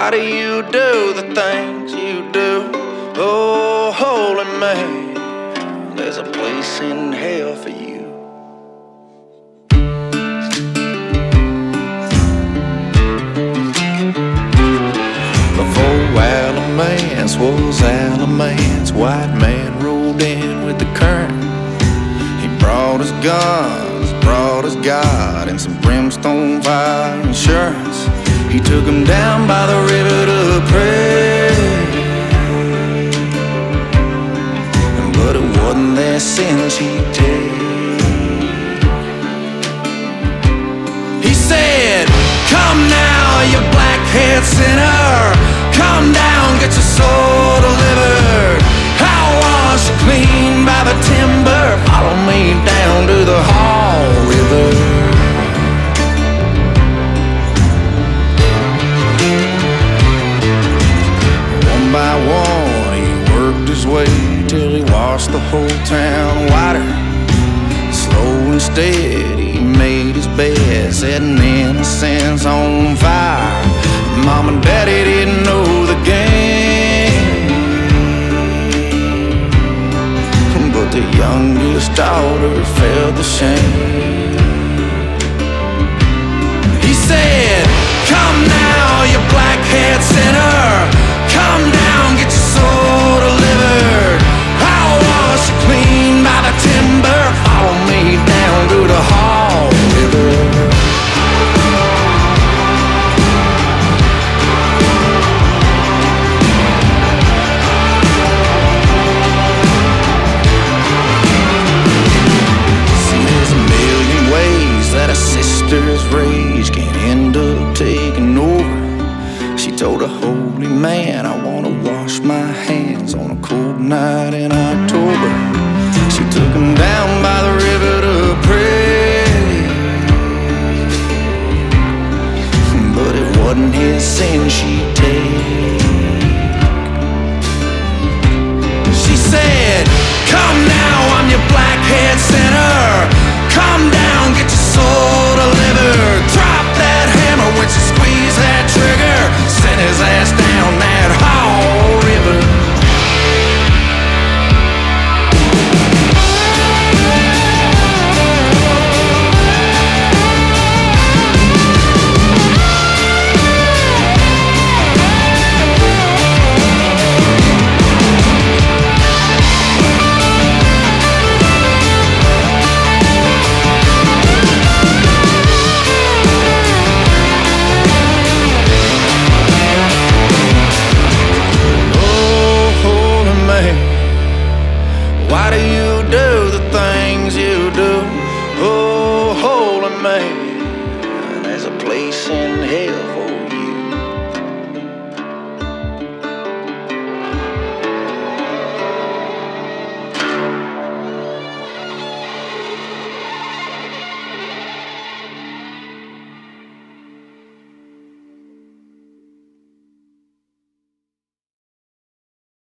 Why do you do the things you do? Oh, holy man, there's a place in hell for you. Before Alamance was Alamance, white man rolled in with the current. He brought his guns, brought his God, and some brimstone fire insurance. He took him down by the river to pray, but it wasn't their sins he'd take. He said, "Come now, you black-haired sinner, come down, get your soul delivered. I'll wash you clean by the timber. Follow me down to the Hall River." One by one, he worked his way till he washed the whole town whiter. Slow and steady, he made his bed, setting innocence on fire. Mom and Daddy didn't know the game, but the youngest daughter felt the shame. He said, "Come now, you black-haired sinner, come down, get your soul delivered. I'll wash you clean by the timber. Follow me down to the Hall River." That a sister's rage can end up taking over. She told a holy man, "I want to wash my hands on a cold night in October." She took him down by the river to pray, but it wasn't his sin she'd take. She said, "Come now, I'm your black-haired sinner, come down, get your soul delivered. Drop that hammer when you squeeze that trigger. Send his ass down that Hall River." Why do you do the things you do? Oh, holy man, there's a place in hell for you.